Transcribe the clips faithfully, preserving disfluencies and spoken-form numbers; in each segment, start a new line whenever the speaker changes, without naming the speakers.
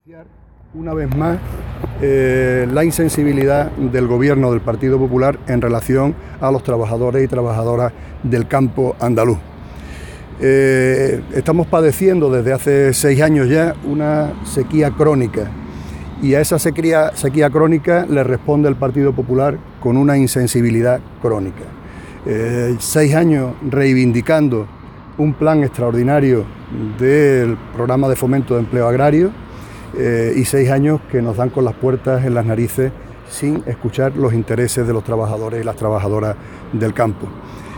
Una vez más, eh, la insensibilidad del gobierno del Partido Popular en relación a los trabajadores y trabajadoras del campo andaluz. Eh, estamos padeciendo desde hace seis años ya una sequía crónica, y a esa sequía, sequía crónica le responde el Partido Popular con una insensibilidad crónica. Eh, seis años reivindicando un plan extraordinario del programa de fomento de empleo agrario, Eh, y seis años que nos dan con las puertas en las narices sin escuchar los intereses de los trabajadores y las trabajadoras del campo.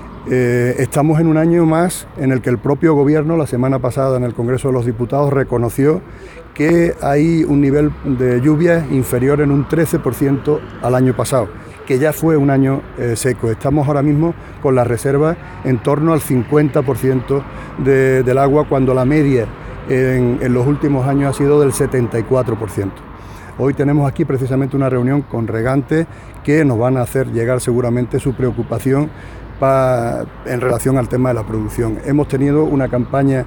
Eh, estamos en un año más en el que el propio gobierno, la semana pasada en el Congreso de los Diputados, reconoció que hay un nivel de lluvias inferior en un trece por ciento al año pasado, que ya fue un año eh, seco. Estamos ahora mismo con las reservas en torno al cincuenta por ciento de, del agua, cuando la media En, en los últimos años ha sido del setenta y cuatro por ciento. Hoy tenemos aquí precisamente una reunión con regantes que nos van a hacer llegar seguramente su preocupación pa, en relación al tema de la producción. Hemos tenido una campaña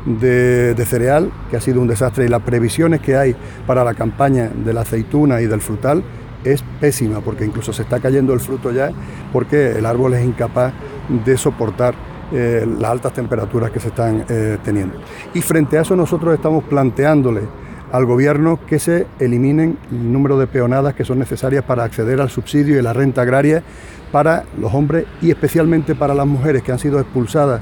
de, de cereal que ha sido un desastre, y las previsiones que hay para la campaña de la aceituna y del frutal es pésima, porque incluso se está cayendo el fruto ya, porque el árbol es incapaz de soportar Eh, las altas temperaturas que se están eh, teniendo. Y frente a eso nosotros estamos planteándole al gobierno que se eliminen el número de peonadas que son necesarias para acceder al subsidio y la renta agraria para los hombres, y especialmente para las mujeres que han sido expulsadas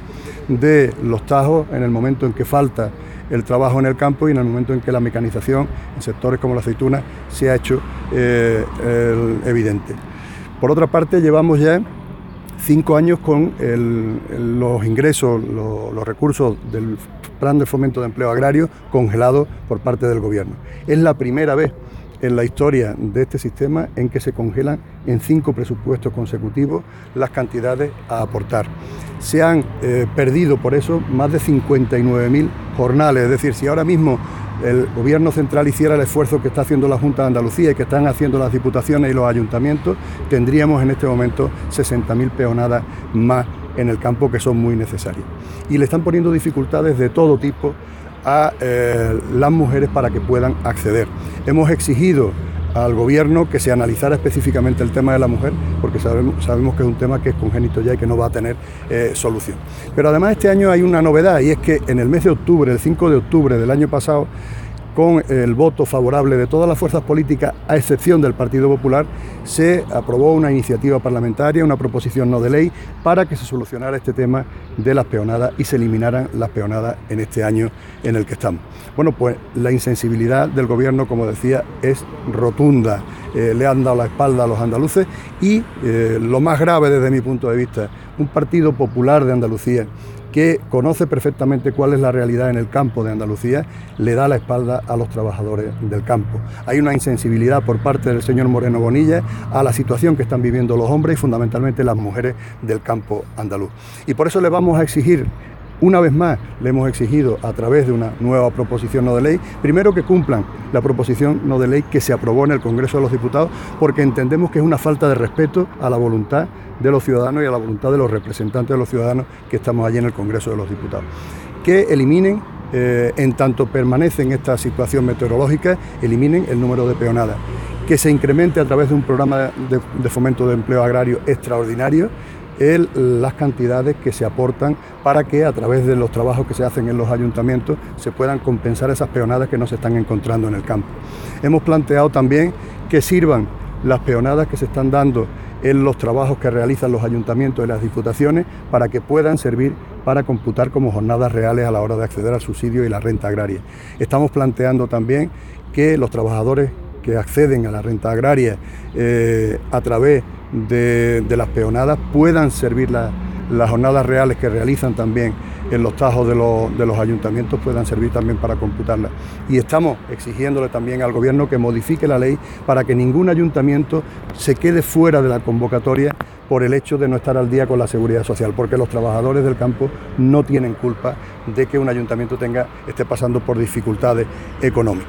de los tajos en el momento en que falta el trabajo en el campo y en el momento en que la mecanización en sectores como la aceituna se ha hecho eh, el, evidente. Por otra parte, llevamos ya cinco años con el, el, los ingresos, lo, los recursos del Plan de Fomento de Empleo Agrario congelados por parte del gobierno. Es la primera vez en la historia de este sistema en que se congelan en cinco presupuestos consecutivos las cantidades a aportar. Se han eh, perdido por eso más de cincuenta y nueve mil jornales, es decir, si ahora mismo el gobierno central hiciera el esfuerzo que está haciendo la Junta de Andalucía y que están haciendo las diputaciones y los ayuntamientos, tendríamos en este momento sesenta mil peonadas más en el campo, que son muy necesarias. Y le están poniendo dificultades de todo tipo a eh, las mujeres para que puedan acceder. Hemos exigido al gobierno que se analizara específicamente el tema de la mujer, porque sabemos, sabemos que es un tema que es congénito ya y que no va a tener eh, solución. Pero además este año hay una novedad, y es que en el mes de octubre, el cinco de octubre del año pasado, con el voto favorable de todas las fuerzas políticas, a excepción del Partido Popular, se aprobó una iniciativa parlamentaria, una proposición no de ley, para que se solucionara este tema de las peonadas y se eliminaran las peonadas en este año en el que estamos. Bueno, pues la insensibilidad del gobierno, como decía, es rotunda. Eh, le han dado la espalda a los andaluces y, eh, lo más grave desde mi punto de vista, un Partido Popular de Andalucía que conoce perfectamente cuál es la realidad en el campo de Andalucía, le da la espalda a los trabajadores del campo. Hay una insensibilidad por parte del señor Moreno Bonilla a la situación que están viviendo los hombres y fundamentalmente las mujeres del campo andaluz. Y por eso le vamos a exigir, una vez más, le hemos exigido a través de una nueva proposición no de ley, primero que cumplan la proposición no de ley que se aprobó en el Congreso de los Diputados, porque entendemos que es una falta de respeto a la voluntad de los ciudadanos y a la voluntad de los representantes de los ciudadanos que estamos allí en el Congreso de los Diputados. Que eliminen, eh, en tanto permanece en esta situación meteorológica, eliminen el número de peonadas. Que se incremente a través de un programa de, de fomento de empleo agrario extraordinario el, las cantidades que se aportan para que a través de los trabajos que se hacen en los ayuntamientos se puedan compensar esas peonadas que no se están encontrando en el campo. Hemos planteado también que sirvan las peonadas que se están dando en los trabajos que realizan los ayuntamientos y las diputaciones para que puedan servir para computar como jornadas reales a la hora de acceder al subsidio y la renta agraria. Estamos planteando también que los trabajadores que acceden a la renta agraria eh, a través de, de las peonadas puedan servir la, las jornadas reales que realizan también en los tajos de los, de los ayuntamientos, puedan servir también para computarlas. Y estamos exigiéndole también al gobierno que modifique la ley para que ningún ayuntamiento se quede fuera de la convocatoria por el hecho de no estar al día con la seguridad social, porque los trabajadores del campo no tienen culpa de que un ayuntamiento tenga, esté pasando por dificultades económicas.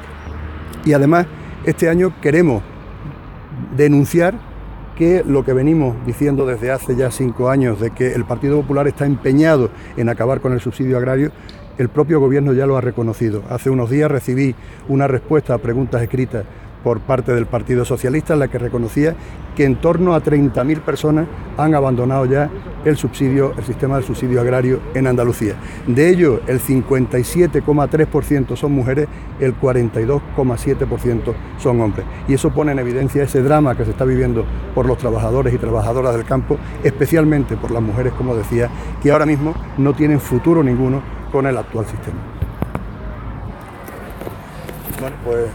Y además, este año queremos denunciar que lo que venimos diciendo desde hace ya cinco años, de que el Partido Popular está empeñado en acabar con el subsidio agrario, el propio Gobierno ya lo ha reconocido. Hace unos días recibí una respuesta a preguntas escritas por parte del Partido Socialista en la que reconocía que en torno a treinta mil personas han abandonado ya el subsidio, el sistema del subsidio agrario en Andalucía. De ellos, el cincuenta y siete coma tres por ciento son mujeres, el cuarenta y dos coma siete por ciento son hombres. Y eso pone en evidencia ese drama que se está viviendo por los trabajadores y trabajadoras del campo, especialmente por las mujeres, como decía, que ahora mismo no tienen futuro ninguno con el actual sistema. Bueno, pues